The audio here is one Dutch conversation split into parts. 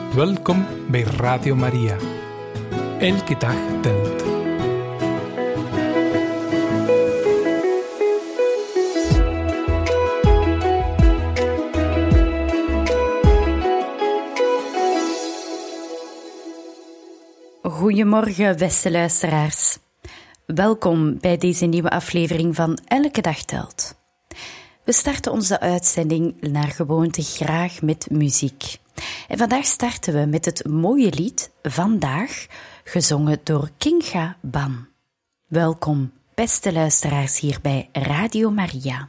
Welkom bij Radio Maria. Elke dag telt. Goedemorgen, beste luisteraars. Welkom bij deze nieuwe aflevering van Elke dag telt. We starten onze uitzending naar gewoonte graag met muziek. En vandaag starten we met het mooie lied Vandaag, gezongen door Kinga Ban. Welkom, beste luisteraars, hier bij Radio Maria.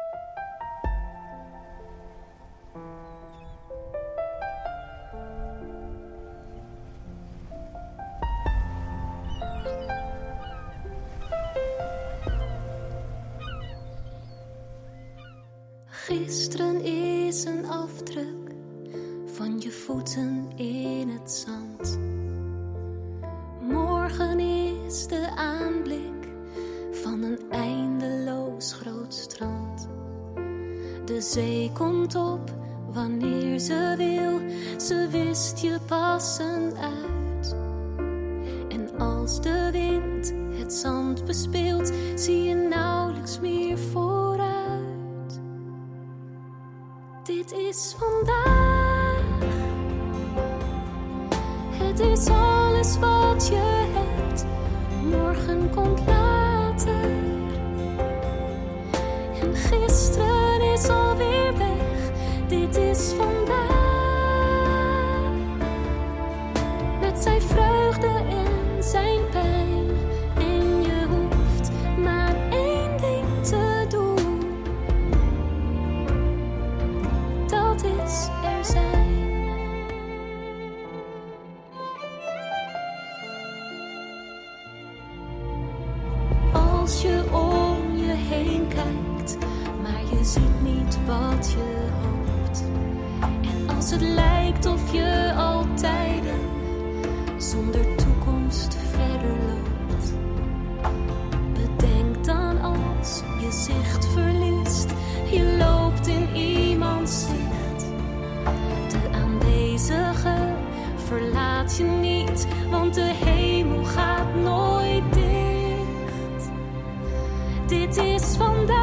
Gisteren is een afdruk van je voeten in het zand. Morgen is de aanblik van een eindeloos groot strand. De zee komt op wanneer ze wil, ze wist je passen uit. En als de wind het zand bespeelt, zie je nauwelijks meer vooruit. Dit is vandaag, het is alles wat je hebt, morgen komt later. En gisteren is alweer weg, dit is vandaag. Met zijn vreugde en zijn pijn, en je hoeft maar één ding te doen. Dat is er zijn. Als je om je heen kijkt, maar je ziet niet wat je hoopt. En als het lijkt of je al tijden zonder toekomst verder loopt. Bedenk dan als je zicht verliest, je loopt in iemands zicht. De aanwezige verlaat je niet, want de hemel gaat nooit dicht. Dit is vandaag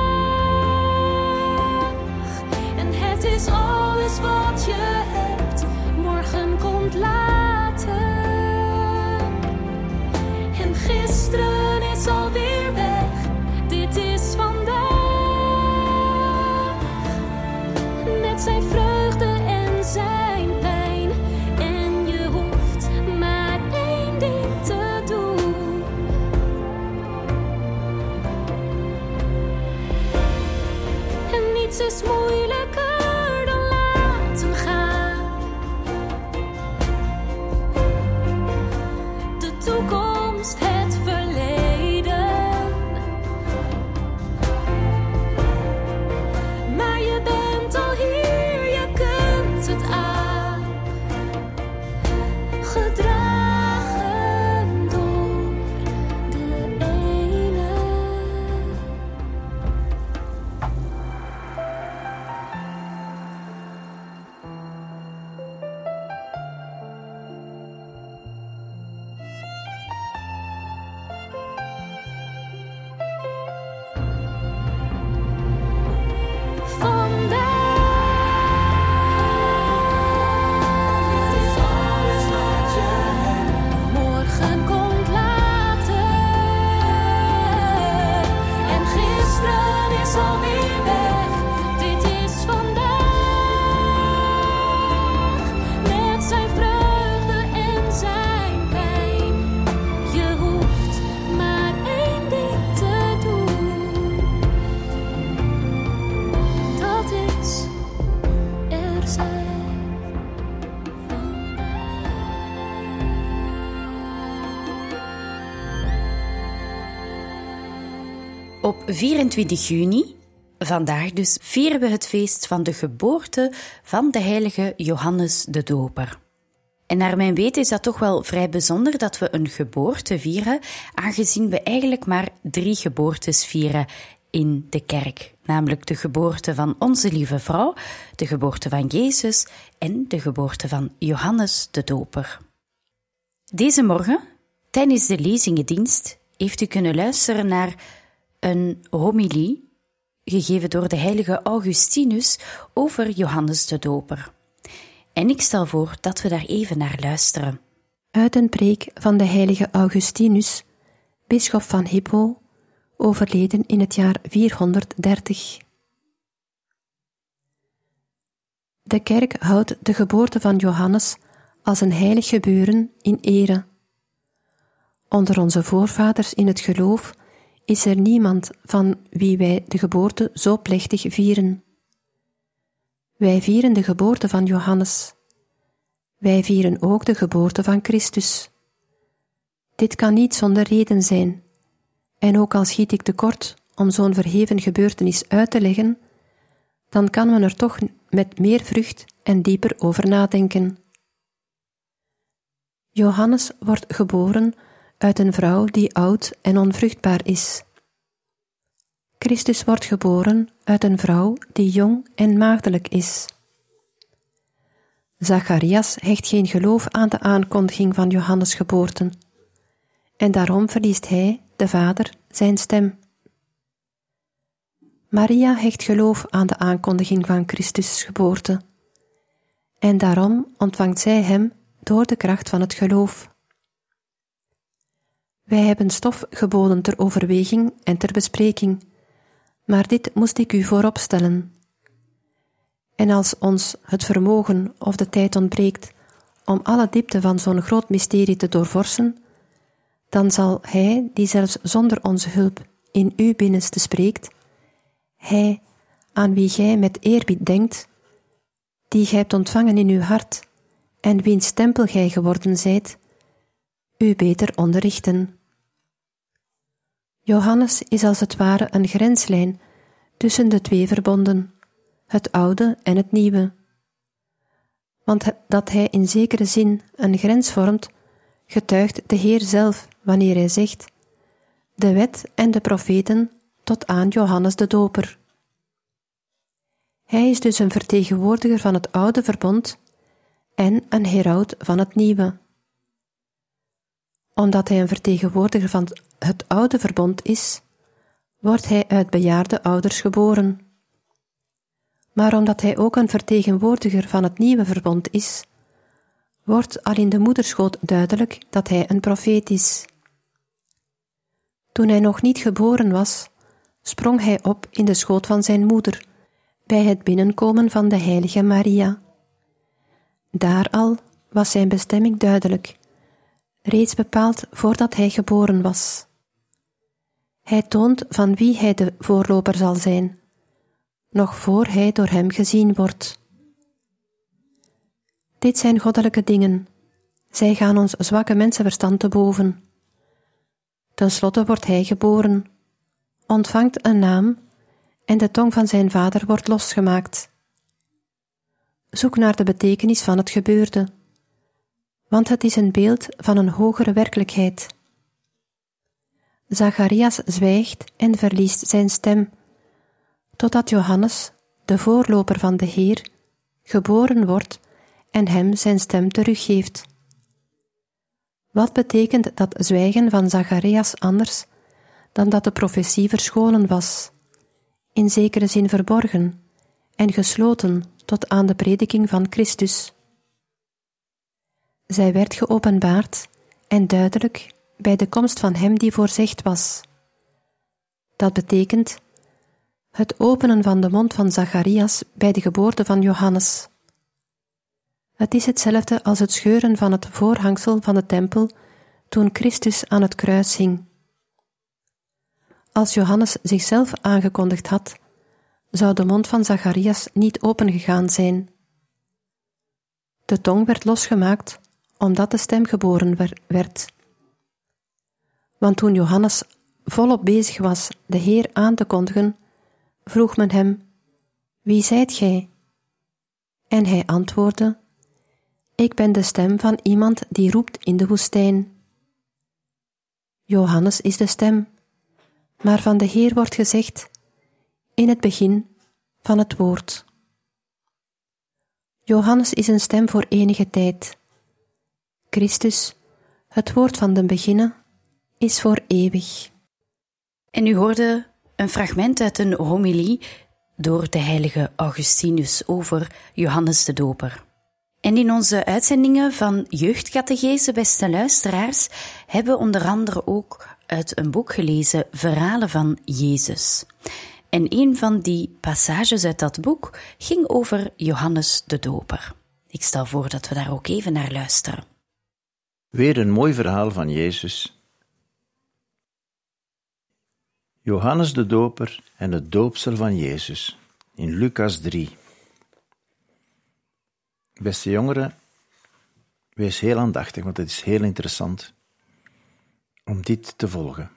en het is alles wat je hebt, morgen komt later. En gisteren is alweer weg, dit is vandaag. Met zijn vreugde en zijn pijn, en je hoeft maar één ding te doen. En niets is moeilijker dan laten gaan. De toekomst, het verleden. Maar je bent al hier, je kunt het aan. Gedragen door de ene. Vandaag is alles wat je hebt, morgen komt later. En gisteren is alweer weg, dit is vandaag. Met zijn vreugde en zijn pijn, je hoeft maar één ding te doen. Dat is er zijn. Op 24 juni, vandaag dus, vieren we het feest van de geboorte van de heilige Johannes de Doper. En naar mijn weten is dat toch wel vrij bijzonder dat we een geboorte vieren, aangezien we eigenlijk maar 3 geboortes vieren in de kerk, namelijk de geboorte van onze lieve vrouw, de geboorte van Jezus en de geboorte van Johannes de Doper. Deze morgen, tijdens de lezingendienst, heeft u kunnen luisteren naar een homilie gegeven door de heilige Augustinus over Johannes de Doper. En ik stel voor dat we daar even naar luisteren. Uit een preek van de heilige Augustinus, bisschop van Hippo, overleden in het jaar 430. De kerk houdt de geboorte van Johannes als een heilig gebeuren in ere. Onder onze voorvaders in het geloof is er niemand van wie wij de geboorte zo plechtig vieren. Wij vieren de geboorte van Johannes. Wij vieren ook de geboorte van Christus. Dit kan niet zonder reden zijn, en ook al schiet ik tekort om zo'n verheven gebeurtenis uit te leggen, dan kan men er toch met meer vrucht en dieper over nadenken. Johannes wordt geboren uit een vrouw die oud en onvruchtbaar is. Christus wordt geboren uit een vrouw die jong en maagdelijk is. Zacharias hecht geen geloof aan de aankondiging van Johannes' geboorte, en daarom verliest hij, de vader, zijn stem. Maria hecht geloof aan de aankondiging van Christus' geboorte, en daarom ontvangt zij hem door de kracht van het geloof. Wij hebben stof geboden ter overweging en ter bespreking, maar dit moest ik u voorop stellen. En als ons het vermogen of de tijd ontbreekt om alle diepte van zo'n groot mysterie te doorvorsen, dan zal Hij, die zelfs zonder onze hulp in uw binnenste spreekt, Hij, aan wie gij met eerbied denkt, die gij hebt ontvangen in uw hart, en wiens tempel gij geworden zijt, u beter onderrichten. Johannes is als het ware een grenslijn tussen de twee verbonden, het oude en het nieuwe. Want dat hij in zekere zin een grens vormt, getuigt de Heer zelf wanneer hij zegt: de wet en de profeten tot aan Johannes de Doper. Hij is dus een vertegenwoordiger van het oude verbond en een heraut van het nieuwe. Omdat hij een vertegenwoordiger van het oude verbond is, wordt hij uit bejaarde ouders geboren. Maar omdat hij ook een vertegenwoordiger van het nieuwe verbond is, wordt al in de moederschoot duidelijk dat hij een profeet is. Toen hij nog niet geboren was, sprong hij op in de schoot van zijn moeder, bij het binnenkomen van de heilige Maria. Daar al was zijn bestemming duidelijk, reeds bepaald voordat hij geboren was. Hij toont van wie hij de voorloper zal zijn, nog voor hij door hem gezien wordt. Dit zijn goddelijke dingen. Zij gaan ons zwakke mensenverstand te boven. Ten slotte wordt hij geboren, ontvangt een naam en de tong van zijn vader wordt losgemaakt. Zoek naar de betekenis van het gebeurde, want het is een beeld van een hogere werkelijkheid. Zacharias zwijgt en verliest zijn stem, totdat Johannes, de voorloper van de Heer, geboren wordt en hem zijn stem teruggeeft. Wat betekent dat zwijgen van Zacharias anders dan dat de profetie verscholen was, in zekere zin verborgen en gesloten tot aan de prediking van Christus? Zij werd geopenbaard en duidelijk bij de komst van hem die voorzegd was. Dat betekent het openen van de mond van Zacharias bij de geboorte van Johannes. Het is hetzelfde als het scheuren van het voorhangsel van de tempel toen Christus aan het kruis hing. Als Johannes zichzelf aangekondigd had, zou de mond van Zacharias niet opengegaan zijn. De tong werd losgemaakt, omdat de stem geboren werd. Want toen Johannes volop bezig was de Heer aan te kondigen, vroeg men hem: wie zijt gij? En hij antwoordde: ik ben de stem van iemand die roept in de woestijn. Johannes is de stem, maar van de Heer wordt gezegd: in het begin van het woord. Johannes is een stem voor enige tijd. Christus, het woord van den beginnen, is voor eeuwig. En u hoorde een fragment uit een homilie door de heilige Augustinus over Johannes de Doper. En in onze uitzendingen van Jeugdcatechese, beste luisteraars, hebben we onder andere ook uit een boek gelezen, Verhalen van Jezus. En een van die passages uit dat boek ging over Johannes de Doper. Ik stel voor dat we daar ook even naar luisteren. Weer een mooi verhaal van Jezus. Johannes de Doper en het doopsel van Jezus, in Lucas 3. Beste jongeren, wees heel aandachtig, want het is heel interessant om dit te volgen.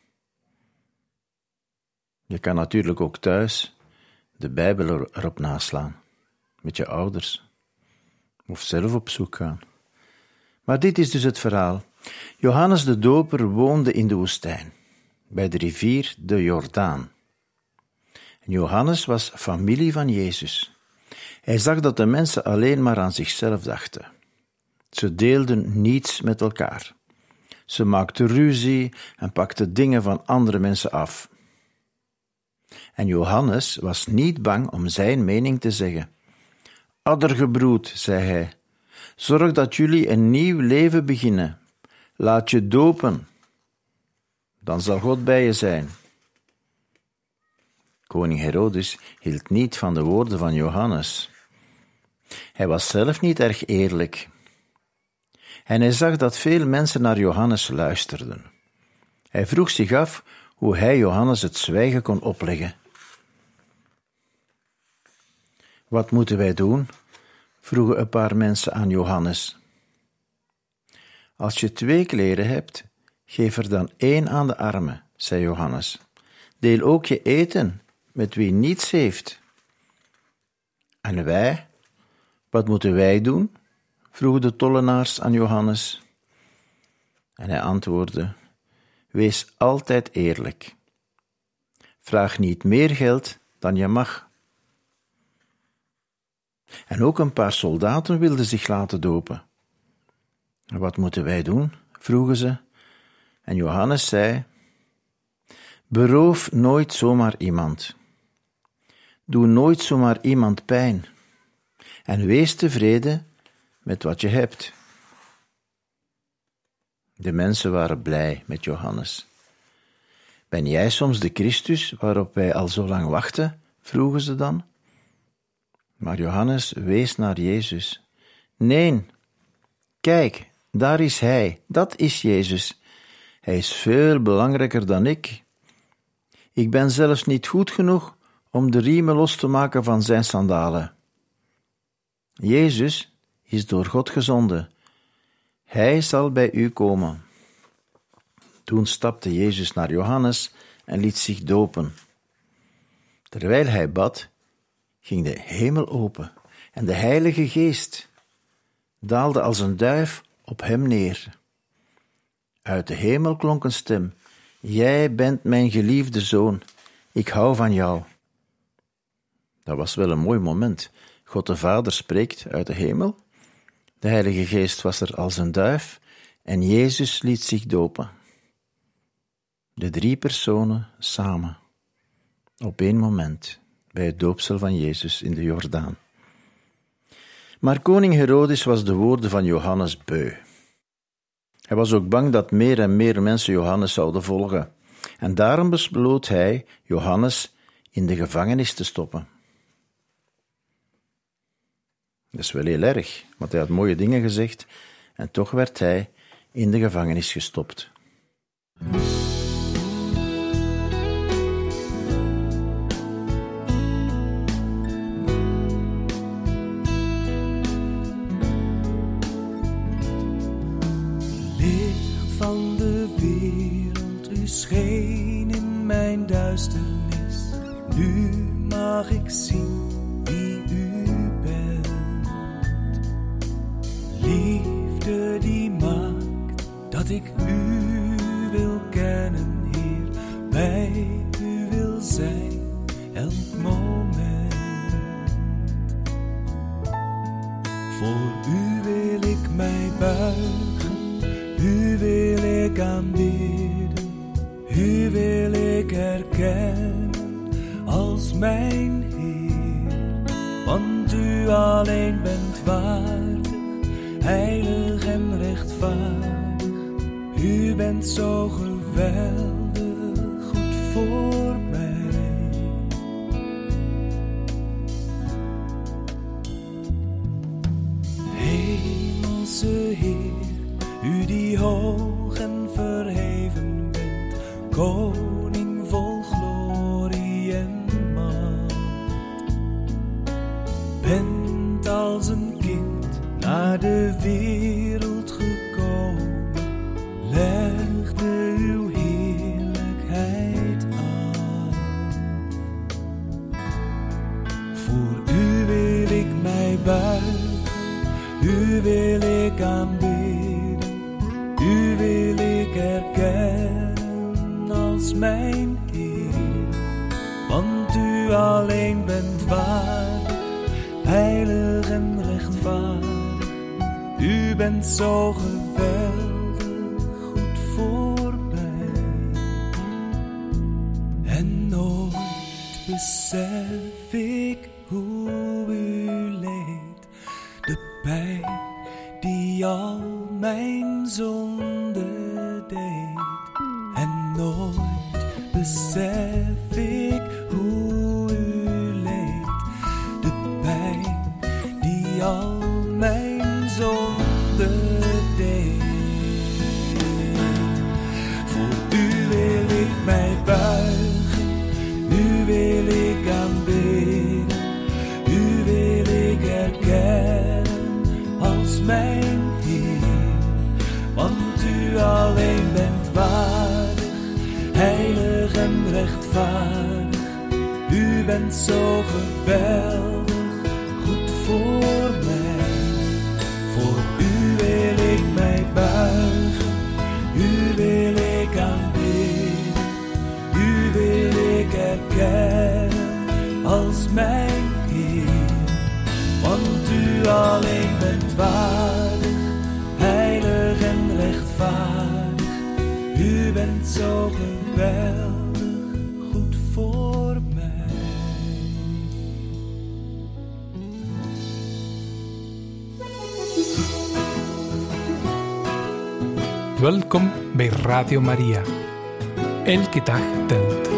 Je kan natuurlijk ook thuis de Bijbel erop naslaan, met je ouders, of zelf op zoek gaan. Maar dit is dus het verhaal. Johannes de Doper woonde in de woestijn, bij de rivier de Jordaan. En Johannes was familie van Jezus. Hij zag dat de mensen alleen maar aan zichzelf dachten. Ze deelden niets met elkaar. Ze maakten ruzie en pakten dingen van andere mensen af. En Johannes was niet bang om zijn mening te zeggen. Addergebroed, zei hij, zorg dat jullie een nieuw leven beginnen. Laat je dopen. Dan zal God bij je zijn. Koning Herodes hield niet van de woorden van Johannes. Hij was zelf niet erg eerlijk. En hij zag dat veel mensen naar Johannes luisterden. Hij vroeg zich af hoe hij Johannes het zwijgen kon opleggen. Wat moeten wij doen? Vroegen een paar mensen aan Johannes. Als je 2 kleren hebt, geef er dan 1 aan de armen, zei Johannes. Deel ook je eten met wie niets heeft. En wij? Wat moeten wij doen? Vroegen de tollenaars aan Johannes. En hij antwoordde, wees altijd eerlijk. Vraag niet meer geld dan je mag. En ook een paar soldaten wilden zich laten dopen. Wat moeten wij doen? Vroegen ze. En Johannes zei, beroof nooit zomaar iemand. Doe nooit zomaar iemand pijn. En wees tevreden met wat je hebt. De mensen waren blij met Johannes. Ben jij soms de Christus waarop wij al zo lang wachten? Vroegen ze dan. Maar Johannes wees naar Jezus. Nee, kijk, daar is hij, dat is Jezus. Hij is veel belangrijker dan ik. Ik ben zelfs niet goed genoeg om de riemen los te maken van zijn sandalen. Jezus is door God gezonden. Hij zal bij u komen. Toen stapte Jezus naar Johannes en liet zich dopen. Terwijl hij bad, ging de hemel open en de Heilige Geest daalde als een duif op hem neer. Uit de hemel klonk een stem, jij bent mijn geliefde zoon, ik hou van jou. Dat was wel een mooi moment. God de Vader spreekt uit de hemel, de Heilige Geest was er als een duif en Jezus liet zich dopen. De 3 personen samen, op 1 moment, bij het doopsel van Jezus in de Jordaan. Maar koning Herodes was de woorden van Johannes beu. Hij was ook bang dat meer en meer mensen Johannes zouden volgen. En daarom besloot hij Johannes in de gevangenis te stoppen. Dat is wel heel erg, want hij had mooie dingen gezegd en toch werd hij in de gevangenis gestopt. Licht van de wereld, u scheen in mijn duisternis. Nu mag ik zien wie u bent. Liefde die maakt dat ik u wil kennen, Heer. Bij u wil zijn elk moment. Voor u wil ik mij buigen, u wil ik aanbidden, u wil ik erkennen als mijn Heer. Want u alleen bent waardig, heilig en rechtvaardig. U bent zo geweldig goed voor mij. Hemelse Heer, u die hoog en verheven bent, koning vol glorie en macht. Bent als een kind naar de wereld gekomen, legde uw heerlijkheid af. Voor u wil ik mij buigen, u wil ik aanbidden, u wil ik erkennen als mijn Heer. Want u alleen bent waardig, heilig en rechtvaardig. U bent zo geweldig goed voor mij. En nooit besef ik hoe u leed, de pijn die al mijn zonde deed. En nooit besef ik hoe u leed, de pijn die al mijn zonde deed. Voor u wil ik mij buigen, u wil ik aanbidden, u wil ik erkennen als mijn Heer. Want u alleen bent waardig, heilig en rechtvaardig. U bent zo geweldig goed voor mij. Voor u wil ik mij buigen, u wil ik aanbidden, u wil ik erkennen als mijn Heer. Want u alleen bent waardig, heilig en rechtvaardig. U bent zo geweldig goed voor mij. Welkom bij Radio Maria. Elke dag telt.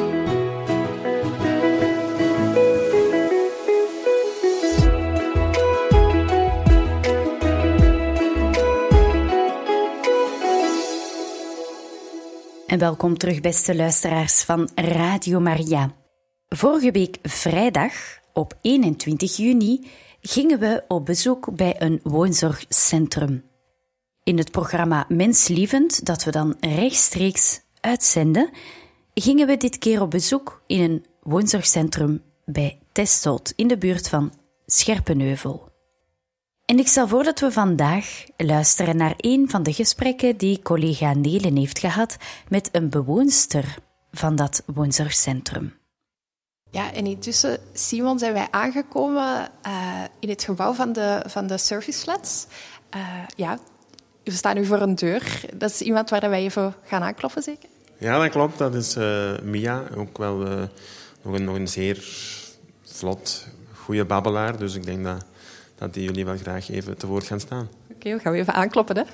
En welkom terug, beste luisteraars van Radio Maria. Vorige week vrijdag, op 21 juni, gingen we op bezoek bij een woonzorgcentrum. In het programma Menslievend, dat we dan rechtstreeks uitzenden, gingen we dit keer op bezoek in een woonzorgcentrum bij Tesselt, in de buurt van Scherpenheuvel. En ik stel voor dat we vandaag luisteren naar een van de gesprekken die collega Nelen heeft gehad met een bewoonster van dat woonzorgcentrum. Ja, en intussen, Simon, zijn wij aangekomen in het gebouw van de serviceflats. We staan nu voor een deur. Dat is iemand waar wij even gaan aankloppen, zeker? Ja, dat klopt. Dat is Mia. Ook wel nog een zeer vlot, goede babbelaar. Dus ik denk dat die jullie wel graag even te woord gaan staan. Oké, we gaan even aankloppen, hè.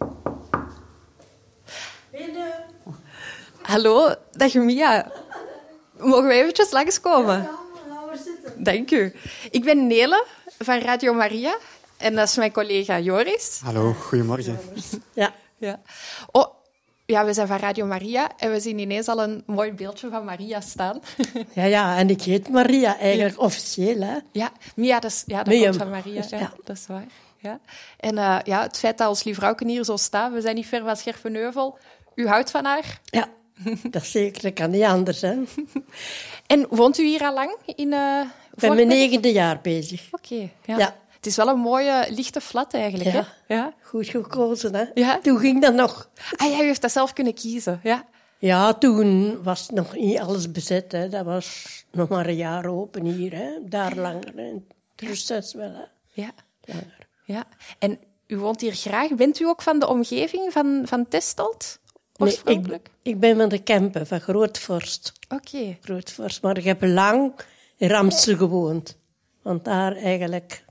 Binnen. Hallo, dag Mia. Mogen we eventjes langskomen? Ja, gaan we zitten. Dank u. Ik ben Nele van Radio Maria en dat is mijn collega Joris. Hallo, goedemorgen. Ja. Oh, ja, we zijn van Radio Maria en we zien ineens al een mooi beeldje van Maria staan. Ja, en ik heet Maria eigenlijk officieel, hè. Ja, Mia, dat komt van Maria. Ja, dat is waar. Ja. En het feit dat ons lievrouwken hier zo staan, we zijn niet ver van Scherpenheuvel. U houdt van haar? Ja, dat zeker. Dat kan niet anders, hè. En woont u hier al lang? Ik ben mijn 9e jaar bezig. Oké, ja. Het is wel een mooie, lichte flat eigenlijk, ja. hè? Ja. Goed gekozen, hè. Ja. Toen ging dat nog. Ah ja, u heeft dat zelf kunnen kiezen, ja. Ja, toen was nog niet alles bezet. Hè. Dat was nog maar een jaar open hier. Hè. Daar langer. Hè. Dus dat is wel Ja. langer. Ja. En u woont hier graag. Bent u ook van de omgeving van Testelt? Nee, Oorspronkelijk? ik ben van de Kempen, van Grootvorst. Oké. Grootvorst. Maar ik heb lang in Ramsel gewoond. Want daar eigenlijk...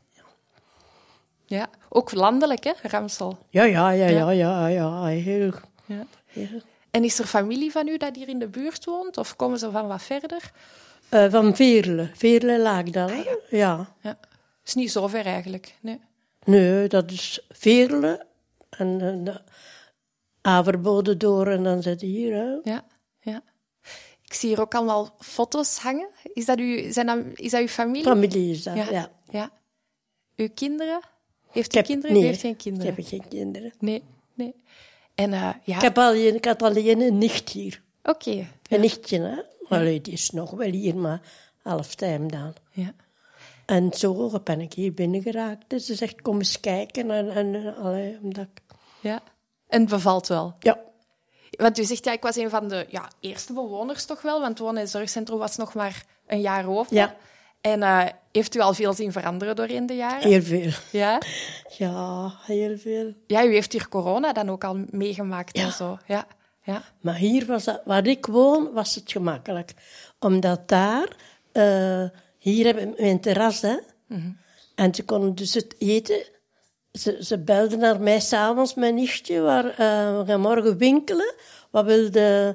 Ja. Ook landelijk, hè, Ramsel? Ja. Heel... Ja. heel. En is er familie van u dat hier in de buurt woont? Of komen ze van wat verder? Van Veerle. Veerle-Laagdal. Ja. Ja. Is niet zo ver eigenlijk, nee. Nee, dat is Veerle. En de Averbode door en dan zit hier. Hè. Ja, ja. Ik zie hier ook allemaal foto's hangen. Is dat uw familie? Familie is dat, Ja. ja. Uw kinderen? Heeft u kinderen? Nee, U heeft geen kinderen? ik heb geen kinderen. Nee. En ja... Ik had alleen een nicht hier. Oké. Een nichtje, hè. Allee, die is nog wel hier, maar halftime dan. Ja. En zo ben ik hier binnengeraakt. Dus ze zegt, kom eens kijken. En omdat Ja. En het bevalt wel? Ja. Want u zegt, ik was een van de eerste bewoners toch wel, want het wonen- en zorgcentrum was nog maar een jaar open. Ja. En heeft u al veel zien veranderen doorheen de jaren? Heel veel. Ja? Ja, heel veel. Ja, u heeft hier corona dan ook al meegemaakt Ja. en zo. Ja. Ja. Maar hier was dat, waar ik woon, was het gemakkelijk. Omdat daar, hier hebben we een terras, hè. En ze konden dus het eten. Ze belden naar mij s'avonds, mijn nichtje, we gaan morgen winkelen. Wat wilde,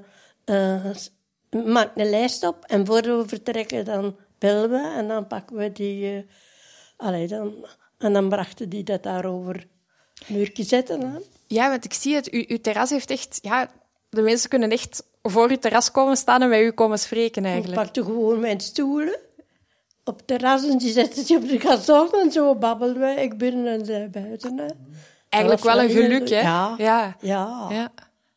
maak een lijst op. En voordat we vertrekken, dan bellen we en dan pakken we die... en dan brachten die dat daar over een uurtje zetten. Hè. Ja, want ik zie het. Uw terras heeft echt... Ja, de mensen kunnen echt voor uw terras komen staan en met u komen spreken Ik eigenlijk. pakte gewoon mijn stoelen op het terras en die zetten ze op de gazon en zo babbelden wij. Ik binnen en zij buiten. Hè. Eigenlijk Dat wel was een geluk, hè? Ja. Ja. Ja.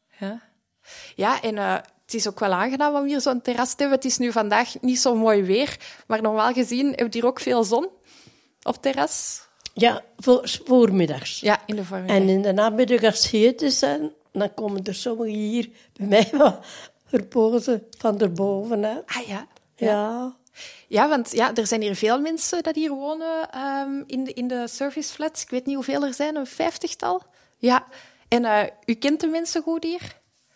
Ja, en het is ook wel aangenaam om hier zo'n terras te hebben. Het is nu vandaag niet zo mooi weer, maar normaal gezien heb je hier ook veel zon op het terras. Ja, voormiddags. Ja, in de voormiddag. En in de namiddag als het heet zijn, dan komen er sommigen hier bij mij wat verpozen van erboven. Hè. Ah ja. Ja. Ja, want er zijn hier veel mensen dat hier wonen in de serviceflats. Ik weet niet hoeveel er zijn, een 50-tal. Ja. En u kent de mensen goed hier?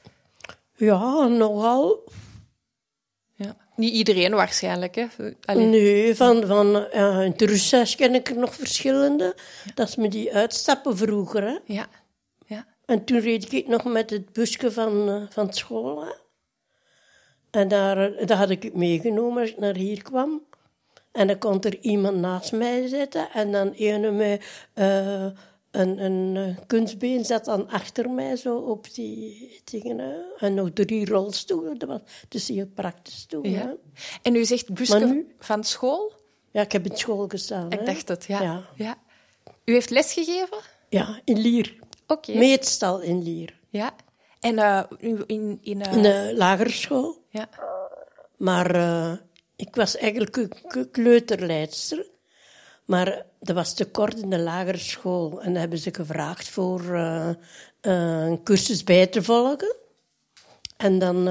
Ja, nogal. Ja. Niet iedereen waarschijnlijk, hè? Allee. Nee, van in het rusthuis ken ik er nog verschillende. Dat is me die uitstappen vroeger. Hè. Ja. Ja. En toen reed ik nog met het busje van school. Hè. En dat had ik het meegenomen als ik naar hier kwam. En dan kon er iemand naast mij zitten. En dan een met een kunstbeen zat dan achter mij zo op die dingen. Hè. En nog 3 rolstoelen. Dat was dus heel praktisch toen. Ja. Hè. En u zegt busje Maar nu? van school? Ja, ik heb in school gestaan. Ik hè. dacht het, ja. Ja. Ja. U heeft lesgegeven? Ja, in Lier. Oké. Meetstal in Lier. Ja. En in Een lagere school. ja. Maar ik was eigenlijk een kleuterleidster. Maar dat was tekort in de lagere school. En dan hebben ze gevraagd voor een cursus bij te volgen. En dan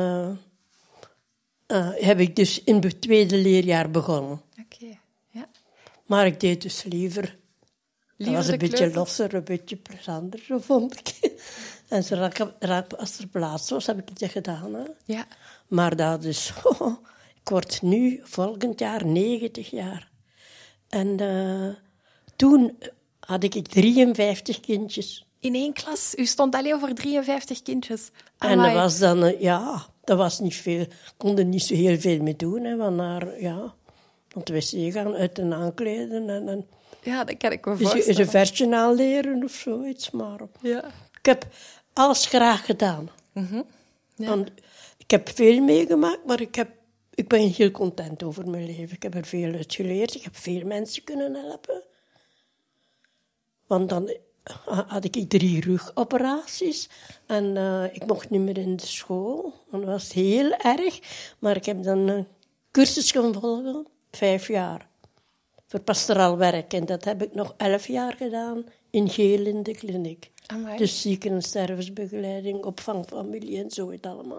heb ik dus in het 2e leerjaar begonnen. Oké. Ja. Maar ik deed dus liever. Dat was de een beetje kleuter? losser, een beetje plezanter, zo vond ik. En als er plaats was, heb ik dat gedaan. Hè. Ja. Maar dat is... ik word nu volgend jaar 90 jaar. En toen had ik 53 kindjes. In 1 klas? U stond alleen voor 53 kindjes. En Amai. dat was dan... dat was niet veel. Ik kon er niet zo heel veel mee doen. Hè, want naar op de wc gaan, uit en aankleden. En Ja, dat kan ik me dus voorstellen. een versje aanleren of zoiets. Maar Ja. ik heb alles graag gedaan. Ja. Want ik heb veel meegemaakt, maar ik ben heel content over mijn leven. Ik heb er veel uit geleerd. Ik heb veel mensen kunnen helpen. Want dan had ik 3 rugoperaties. En ik mocht niet meer in de school. Dat was heel erg. Maar ik heb dan een cursus gaan volgen. 5 jaar. Voor pastoraal werk. En dat heb ik nog 11 jaar gedaan. In Geel in de kliniek. Amai. Dus zieken- en stervensbegeleiding, opvangfamilie en zo het allemaal. Hè.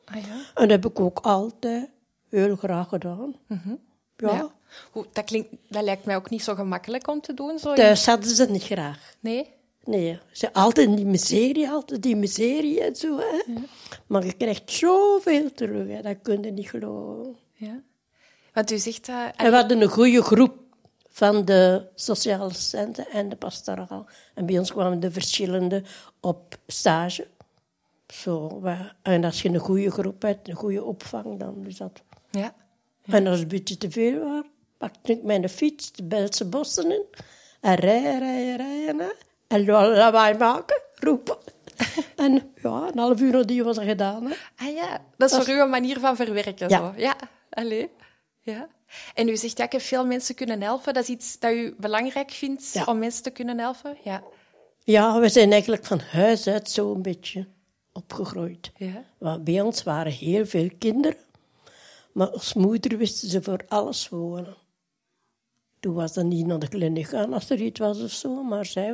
Ah, ja. En dat heb ik ook altijd heel graag gedaan. Ja. Dat lijkt mij ook niet zo gemakkelijk om te doen. Zo Thuis hadden ze het niet graag. Nee? Nee, ze altijd die miserie en zo. Hè. Ja. Maar je krijgt zoveel terug, hè. Dat kun je niet geloven. Ja. Want u zegt... En we hadden een goede groep van de sociale assistenten en de pastoraal. En bij ons kwamen de verschillende op stage. Zo, en als je een goede groep hebt, een goede opvang, dan is dat... Ja. En als het een beetje te veel was, pakte ik mijn fiets de Belgische bossen in. En rijden. En lawaai maken, roepen. En ja, een half uur nadien was dat gedaan. Hè. Ah ja, dat is voor u een manier van verwerken. Ja. Zo. Ja, allee. Ja. En u zegt, ja, ik heb veel mensen kunnen helpen. Dat is iets dat u belangrijk vindt, om mensen te kunnen helpen? Ja. Ja, we zijn eigenlijk van huis uit zo een beetje opgegroeid. Ja. Want bij ons waren heel veel kinderen. Maar als moeder wisten ze voor alles wonen. Toen was dat niet naar de kliniek gaan als er iets was of zo, maar zij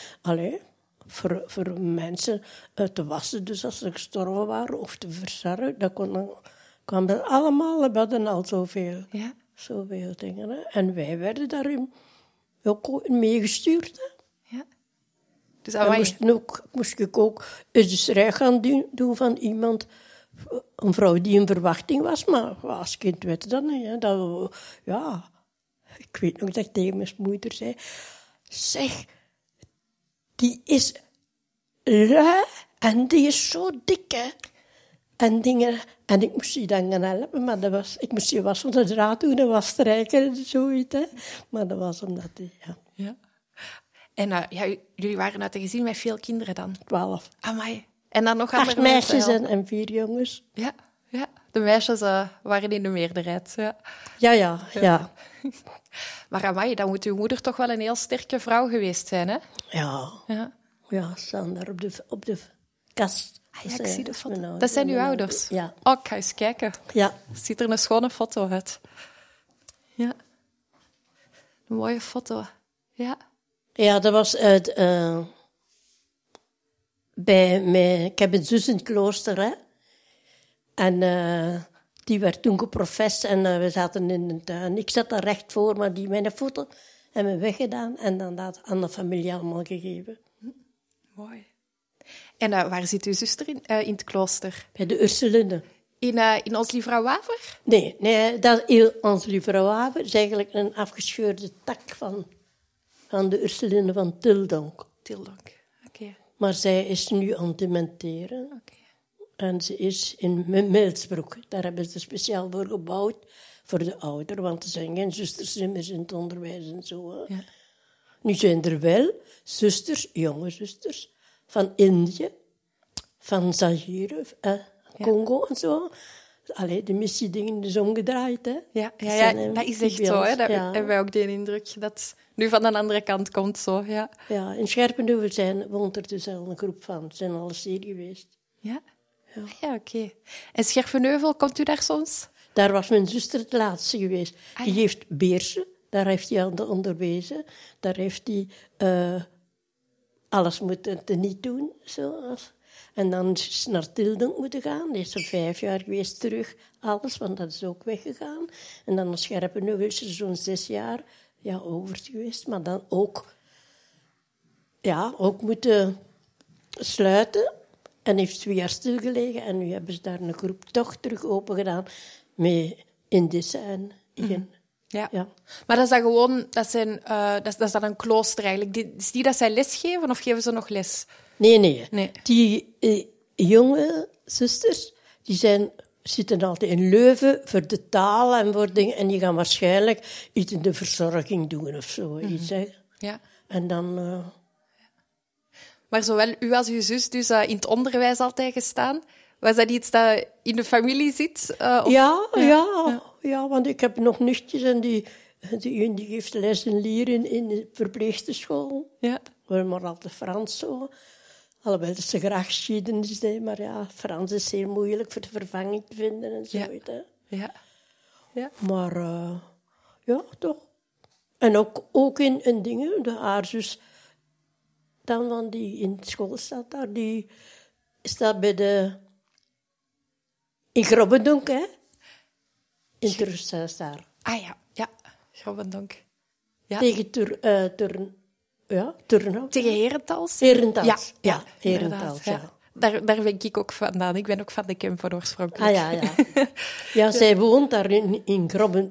voor mensen te wassen. Dus als ze gestorven waren of te verzorgen, dat kwam dat allemaal. We hadden al zoveel dingen. Hè. En wij werden daarin ook meegestuurd. Hè. Ja. Dus moest ik ook eens de strijd gaan doen van iemand... Een vrouw die in verwachting was, maar als kind weet je dat niet. Hè. Ik weet nog dat ik tegen mijn moeder zei... Zeg, die is lui en die is zo dik, hè. En dingen... En ik moest die dan gaan helpen, maar ik moest die was van de draad doen en was strijken en zoiets, hè. Maar dat was omdat die... Ja. En jullie waren uit een gezin met veel kinderen dan? 12. Amai. En dan nog 8 meisjes en 4 jongens. Ja. De meisjes waren in de meerderheid. Ja. Maar amai, dan moet uw moeder toch wel een heel sterke vrouw geweest zijn, hè? Ja, staan daar op de kast. Ik zie de foto. Dat zijn uw ouders? Ja. Oh, ik ga eens kijken. Ja. Ziet er een schone foto uit. Ja. Een mooie foto. Ja. Ja, dat was uit... ik heb een zus in het klooster, hè. En die werd toen geprofest en we zaten in de tuin. Ik zat daar recht voor, maar die mijn foto hebben we weggedaan en dan dat aan de familie allemaal gegeven. Mooi. En waar zit uw zuster in het klooster? Bij de Ursuline. In Ons Lieve Vrouw Waver? Nee, Ons Lieve Vrouw Waver is eigenlijk een afgescheurde tak van de Ursuline van Tildonk. Oké. Maar zij is nu aan het dementeren. Okay. En ze is in Milsbroek. Daar hebben ze speciaal voor gebouwd, voor de ouderen. Want er zijn geen zusters meer in het onderwijs en zo. Ja. Nu zijn er wel zusters, jonge zusters, van Indië, van Zaire, Congo en zo. Allee, de missiedingen is omgedraaid, hè. Ja, dat is echt zo, hè. Dat hebben wij ook de indruk dat nu van de andere kant komt, zo, ja. Ja, in Scherpenheuvel woont er dus al een groep van. Ze zijn al eens hier geweest. Ja, oké. En Scherpenheuvel, komt u daar soms? Daar was mijn zuster het laatste geweest. Die heeft Beersen, daar heeft hij aan onderwezen. Daar heeft hij alles moeten niet doen, zoals... En dan is ze naar Tildonk moeten gaan. Die is er 5 jaar geweest terug. Alles, want dat is ook weggegaan. En dan naar Scherpenheuvel is ze zo'n 6 jaar over geweest. Maar dan ook moeten sluiten. En heeft 2 jaar stilgelegen. En nu hebben ze daar een groep toch terug open gedaan. Met Indische en Igen. Ja. Maar dat is dan gewoon... Dat is dan een klooster eigenlijk. Is die dat zij lesgeven of geven ze nog les? Nee. Die jonge zusters, die zitten altijd in Leuven voor de taal en voor dingen. En die gaan waarschijnlijk iets in de verzorging doen of zo. Iets, hè. Ja. En dan... Maar zowel u als uw zus dus in het onderwijs altijd gestaan. Was dat iets dat in de familie zit? Ja, want ik heb nog nichtjes en die geeft les en leren in de verpleegsterschool. Ja. Maar altijd Frans zo. Alhoewel dat ze graag geschiedenis deed, maar Frans is heel moeilijk voor de vervanging te vinden en zo. Ja. Maar toch. En ook in dingen, de haarzus, dan van die in school staat daar, die staat bij de In Grobbendonk, hè. In het rusthuis daar. Ah ja. Grobbendonk. Ja. Tegen Turnhout. Tegen Herentals? Herentals. Ja, Herentals, ja. Daar ben ik ook vandaan. Ik ben ook van de Kempen oorspronkelijk. Ah, ja. Ja, zij woont daar in Grobben,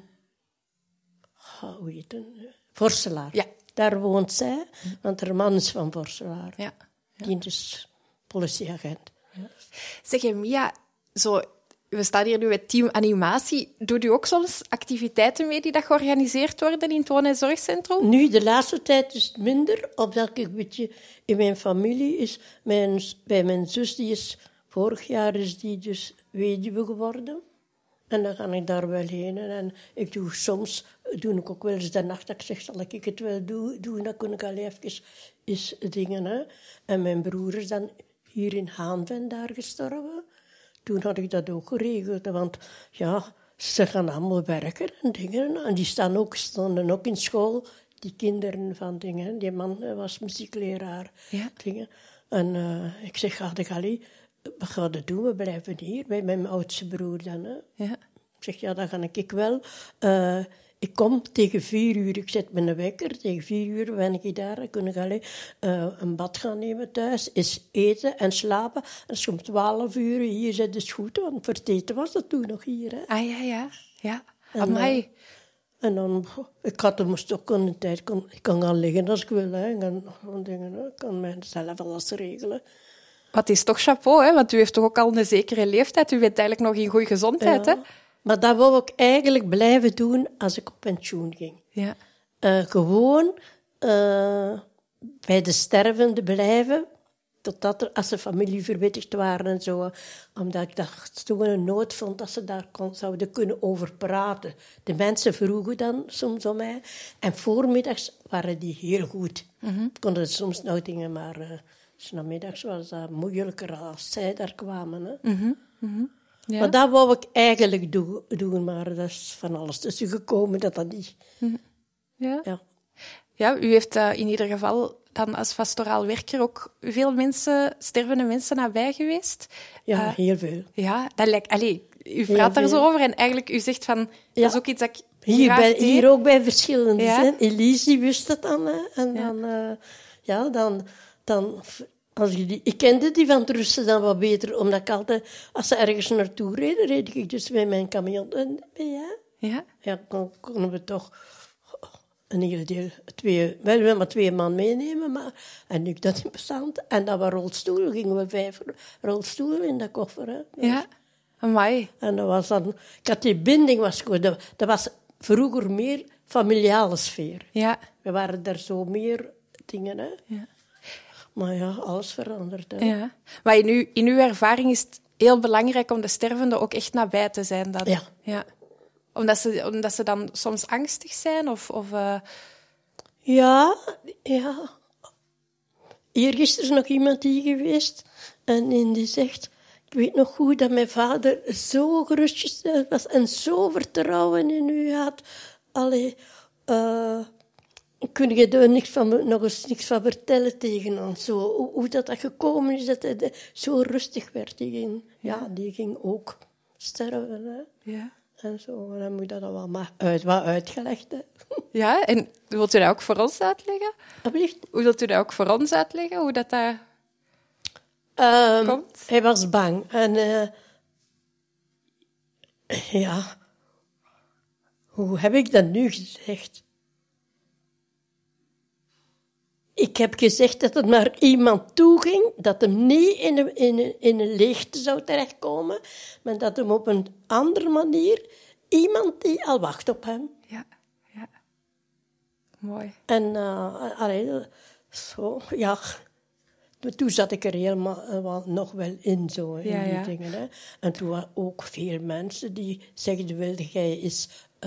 hoe heet het? Vorselaar. Ja. Daar woont zij, want haar man is van Vorselaar. Ja. Die is politieagent. Zeg je, Mia, we staan hier nu met team animatie. Doet u ook soms activiteiten mee die dat georganiseerd worden in het woon- en zorgcentrum? Nu, de laatste tijd is het minder, omdat ik een beetje in mijn familie is. Bij mijn zus, vorig jaar is die dus weduwe geworden. En dan ga ik daar wel heen. En ik doe soms, doe ik ook wel eens de nacht, dat ik zeg, zal ik het wel doen, dan kun ik al even dingen. Hè. En mijn broer is dan hier in Haanven daar gestorven. Toen had ik dat ook geregeld, want ja, ze gaan allemaal werken en dingen. En die stonden ook in school, die kinderen van dingen. Die man was muziekleraar. Ja. Dingen. En ik zeg, wat gaan we doen? We blijven hier, bij mijn oudste broer dan. Hè. Ja. Ik zeg, ja, dan ga ik wel. Ik kom tegen 4 uur, ik zet mijn wekker. Tegen 4 uur ben ik daar. Dan kun ik een bad gaan nemen thuis. Is eten en slapen. En als je om 12 uur hier zit, is het goed. Want voor het eten was dat toen nog hier. Hè. Ah, ja. Amai. En dan, moest ook een tijd, ik kan gaan liggen als ik wil. Hè. Ik kan mezelf alles regelen. Wat is toch chapeau, hè? Want u heeft toch ook al een zekere leeftijd. U bent eigenlijk nog in goede gezondheid, Ja. hè? Maar dat wou ik eigenlijk blijven doen als ik op pensioen ging. Ja. Gewoon bij de stervende blijven, totdat als de familie verwittigd waren en zo. Omdat ik dacht, toen een nood vond dat ze daar zouden kunnen over praten. De mensen vroegen dan soms om mij. En voormiddags waren die heel goed. Konden soms nog dingen, maar 's namiddags was dat moeilijker als zij daar kwamen. Hè. Ja. Maar dat wou ik eigenlijk doen, maar dat is van alles tussen gekomen dat niet. Ja. Ja. Ja, u heeft in ieder geval dan als pastoraal werker ook veel stervende mensen nabij geweest. Ja, heel veel. Ja, dat lijkt... U praat daar zo over en eigenlijk u zegt van... Ja. Dat is ook iets dat ik graag deed. Hier ook bij verschillende. Ja. Elise die wist dat dan. Hè. En dan ik kende die van het Russen dan wat beter, omdat ik altijd, als ze ergens naartoe reden, reed ik dus met mijn camion. Ja? Ja, konden we toch een heel deel, wel maar 2 man meenemen, en nu dat in bestand. En dan waren rolstoelen, gingen we 5 rolstoelen in de koffer. Hè. Ja, amai. En dat was dan, ik had die binding, was goed. Dat was vroeger meer familiale sfeer. Ja. We waren daar zo meer dingen, hè. Ja. Maar ja, alles verandert. Hè. Ja. Maar in uw ervaring is het heel belangrijk om de stervenden ook echt nabij te zijn. Dan. Ja. Omdat ze dan soms angstig zijn? Ja. Eergisteren is nog iemand hier geweest en die zegt... Ik weet nog goed dat mijn vader zo gerustgesteld was en zo vertrouwen in u had. Kun je er nog eens niks van vertellen tegen ons? Zo, hoe dat gekomen is, dat hij zo rustig werd. Die ging ook sterven. Hè. Ja. En zo, dan moet dat wel maar wat uitgelegd. Hè. Ja, en wilt u dat ook voor ons uitleggen? Hoe wilt u dat ook voor ons uitleggen? Hoe dat komt? Hij was bang. En hoe heb ik dat nu gezegd? Ik heb gezegd dat het naar iemand toe ging, dat hem niet in een leegte zou terechtkomen, maar dat hem op een andere manier, iemand die al wacht op hem. Ja. Mooi. En zo, ja. Toen zat ik er helemaal nog wel in, zo, in die dingen. Hè. En toen waren ook veel mensen die zeiden, wilde jij eens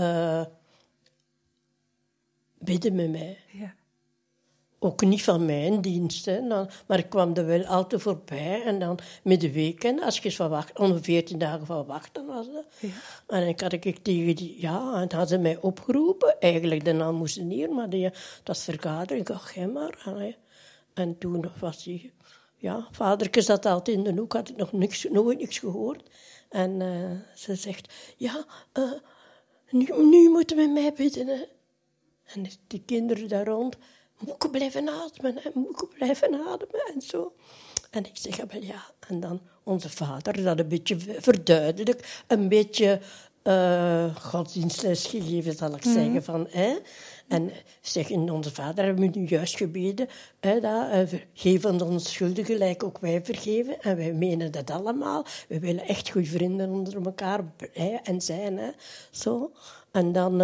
bidden met mij? Ja. Ook niet van mijn dienst, hè. Maar ik kwam er wel altijd voorbij. En dan met de weekend, als je om 14 dagen van wachten was dat. Ja. En dan had ik tegen die... Ja, en dan hadden ze mij opgeroepen. Eigenlijk, daarna moesten hier, maar dat was vergadering. Ik dacht, ga maar. En toen was hij... Ja, vadertje zat altijd in de hoek, had ik nooit niks gehoord. En ze zegt, ja, nu moeten we mij bidden. Hè. En die kinderen daar rond, moet ik blijven ademen, hè, moet ik blijven ademen en zo. En ik zeg, ja. En dan onze vader dat een beetje verduidelijk, een beetje godsdienstles gegeven, zal ik zeggen. Van, en zeggen, onze vader hebben we nu juist gebeden, geef ons onze schulden gelijk ook wij vergeven. En wij menen dat allemaal. We willen echt goede vrienden onder elkaar en zijn. Hè, zo. En dan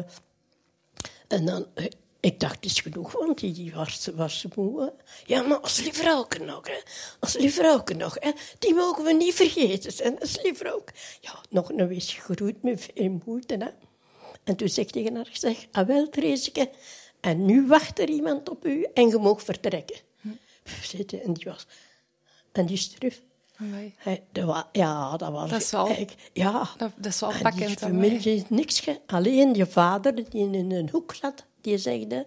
ik dacht, het is genoeg, want die was moe. Hè. Ja, maar als lievrouwke nog, hè. Als lievrouwke nog, hè. Die mogen we niet vergeten. En als lievrouwke. Ja, nog een weesje geroeid met veel moeite, hè. En toen zei ik tegen haar, wel, Thereseke, en nu wacht er iemand op u en je mag vertrekken. En die was... En die is terug. Dat was... Dat is wel... Ja. Dat is wel pakkend. Die familie is niks... Alleen je vader, die in een hoek zat, die zegde...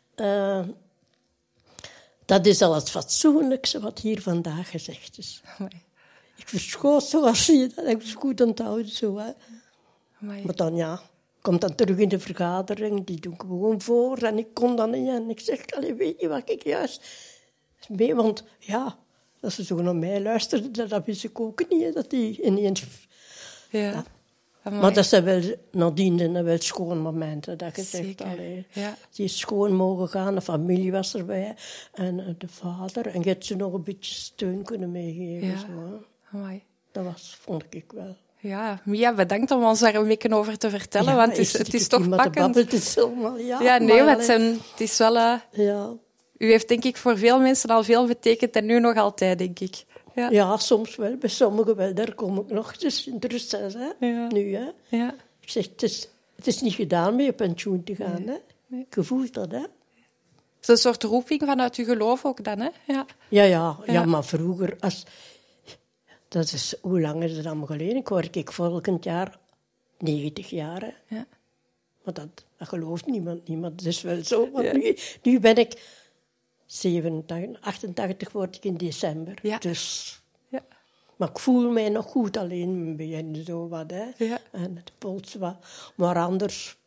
dat is al het fatsoenlijkste wat hier vandaag gezegd is. Ik verschoot zoals je dat. Ik was goed onthouden, zo, hè. Maar dan, komt dan terug in de vergadering, die doe ik gewoon voor en ik kon dan niet. En ik zeg, weet je wat ik juist mee, want dat ze zo naar mij luisterde, dat wist ik ook niet, dat die ineens... Ja. Maar dat zijn wel nadien wel schoon momenten, dat je zegt, die is schoon mogen gaan, de familie was erbij, en de vader, en je hebt ze nog een beetje steun kunnen meegeven. Ja. Zo, dat vond ik wel. Ja, Mia, bedankt om ons daar een beetje over te vertellen, want het is toch pakkend. Het is allemaal, het is wel... U heeft denk ik voor veel mensen al veel betekend en nu nog altijd, denk ik. Ja, soms wel. Bij sommigen wel. Daar kom ik nog. Het is interessant, hè. Nu, hè. Ja. Ik zeg, het is niet gedaan met je pensioen te gaan, hè. Nee. Je voelt dat, hè. Het is een soort roeping vanuit je geloof ook dan, hè. Ja, maar vroeger... Dat is, hoe lang is het allemaal geleden? Ik word volgend jaar 90 jaar. Hè. Ja. Maar dat gelooft niemand. Dat is wel zo. Want nu ben ik 87, 88 word ik in december. Ja. Dus, maar ik voel mij nog goed, alleen mijn benen zo wat. Hè. Ja. En het pols wat. Maar anders,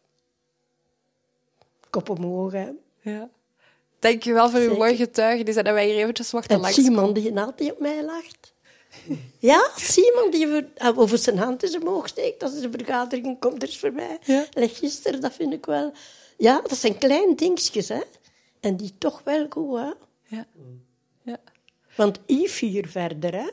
kop omhoog. Hè. Ja. Dank je wel voor uw mooie getuigenis en dat wij hier eventjes mochten langs. En Simon die altijd op mij lacht. Ja, Simon die over zijn hand in zijn oog steekt als de vergadering komt er eens voorbij. Ja. Gisteren, dat vind ik wel... Ja, dat zijn kleine dingetjes, hè. En die toch wel goed, hè. Ja. Want Yves hier verder, hè.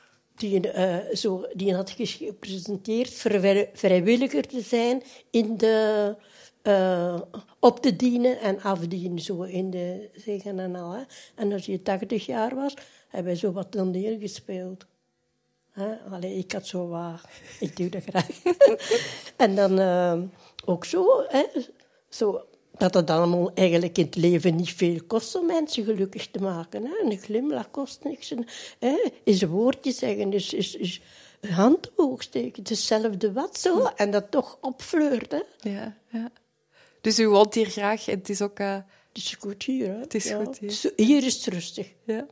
Die had gepresenteerd vrijwilliger te zijn in de... op te dienen en afdienen, zo in de zeggen en al. Hè. En als je 80 jaar was, hebben we zo wat toneel gespeeld. Allee, ik had zo wat... Ik doe dat graag. En dan ook zo, hè, zo... Dat het allemaal eigenlijk in het leven niet veel kost om mensen gelukkig te maken. Hè. Een glimlach kost niks. Is een woordje zeggen, is een hand omhoog steken. Het is hetzelfde wat zo. En dat toch opfleurt. Hè. Ja. Dus u woont hier graag en het is ook... Het is goed hier, hè. Het is goed hier. Hier is het rustig. Ja.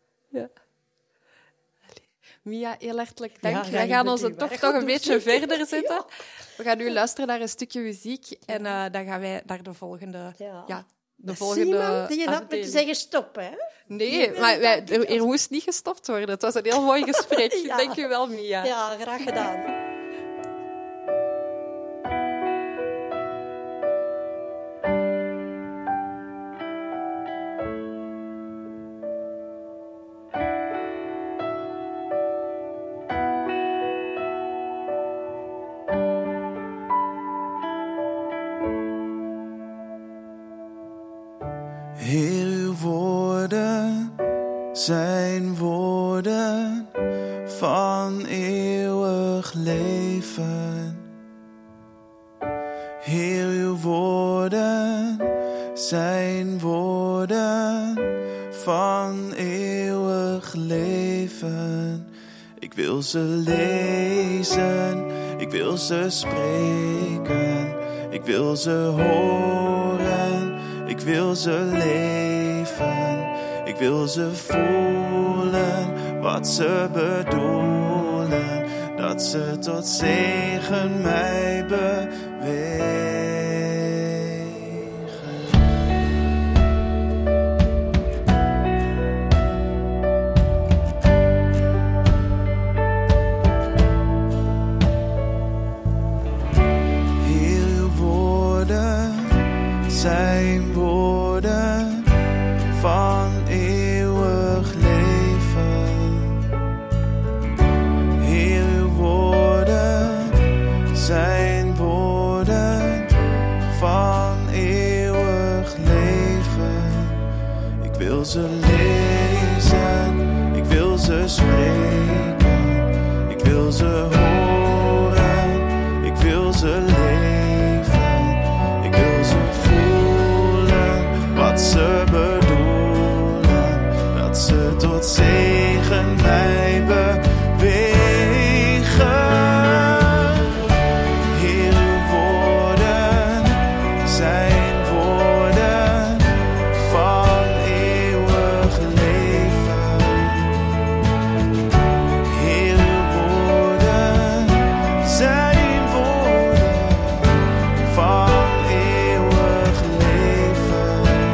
Mia, heel hartelijk dank. Wij gaan ons toch nog een beetje verder zetten. Ja. We gaan nu luisteren naar een stukje muziek en dan gaan wij naar de volgende... De volgende Simon, die had me te zeggen stop, hè? Nee, maar er moest niet gestopt worden. Het was een heel mooi gesprek. Dank u wel, Mia. Ja, graag gedaan. Heer, uw woorden zijn woorden van eeuwig leven. Heer, uw woorden zijn woorden van eeuwig leven. Ik wil ze lezen, ik wil ze spreken, ik wil ze horen. Ik wil ze leven, ik wil ze voelen, wat ze bedoelen. dat ze tot zegen mij bewegen. Zijn woorden van eeuwig leven. Heer, uw woorden zijn woorden van eeuwig leven. Ik wil ze lezen, ik wil ze spreken, ik wil ze horen, ik wil ze leven, ik wil ze wat ze bedoelen, dat ze tot zegen mij bewegen. Heer, uw woorden zijn woorden van eeuwig leven. Heer, uw woorden zijn woorden van eeuwig leven.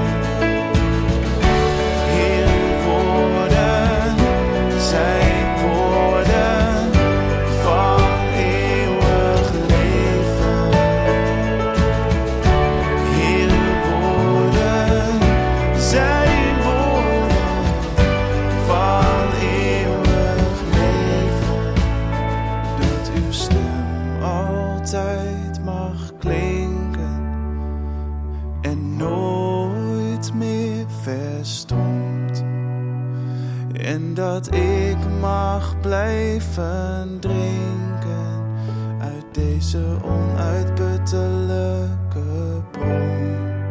En dat ik mag blijven drinken uit deze onuitputtelijke bron.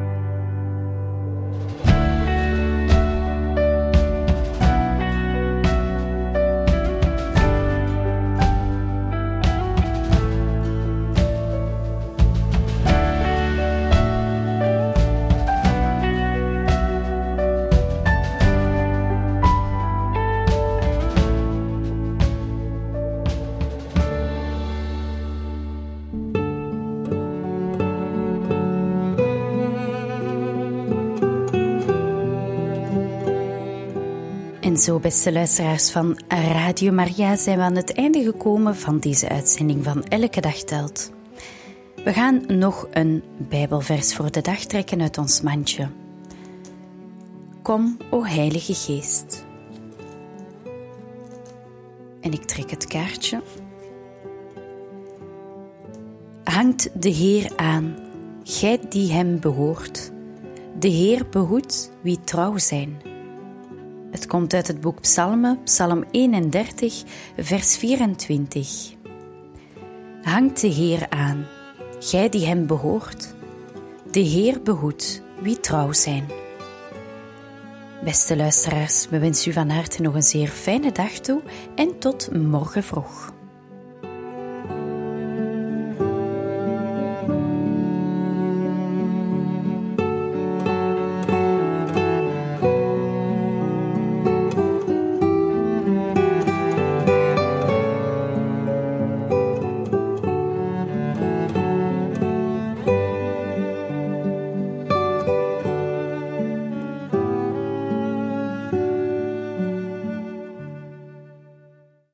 En zo, beste luisteraars van Radio Maria, zijn we aan het einde gekomen van deze uitzending van Elke Dag Telt. We gaan nog een Bijbelvers voor de dag trekken uit ons mandje. Kom, o Heilige Geest. En ik trek het kaartje. Hangt de Heer aan, gij die hem behoort. De Heer behoedt wie trouw zijn. Het komt uit het boek Psalmen, Psalm 31, vers 24. Hangt de Heer aan, gij die hem behoort. De Heer behoedt wie trouw zijn. Beste luisteraars, we wensen u van harte nog een zeer fijne dag toe en tot morgen vroeg.